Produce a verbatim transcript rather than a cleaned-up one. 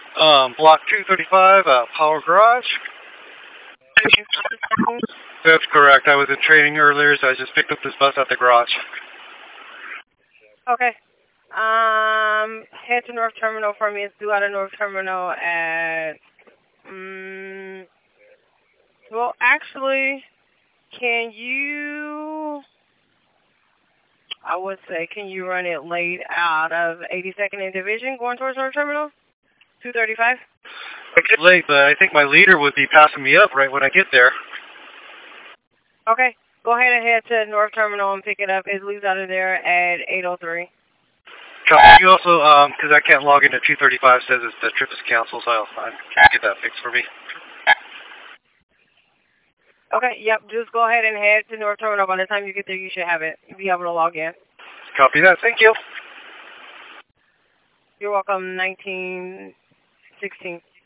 Um, block two thirty-five, uh, Power Garage. That's correct. I was in training earlier, so I just picked up this bus at the garage. Okay. Um, head to North Terminal for me. It's due out of North Terminal at, um, well, actually, can you, I would say, can you run it late out of eighty-second and Division going towards North Terminal? two thirty-five? I get late, but I think my leader would be passing me up right when I get there. Okay. Go ahead and head to North Terminal and pick it up. It leaves out of there at eight oh three. Copy. You also, um, because I can't log into two thirty-five, says it's the trip is canceled, so I'll, I'll get that fixed for me. Okay, yep. Just go ahead and head to North Terminal. By the time you get there, you should have it. You'll be able to log in. Copy that. Thank you. You're welcome. nineteen sixteen.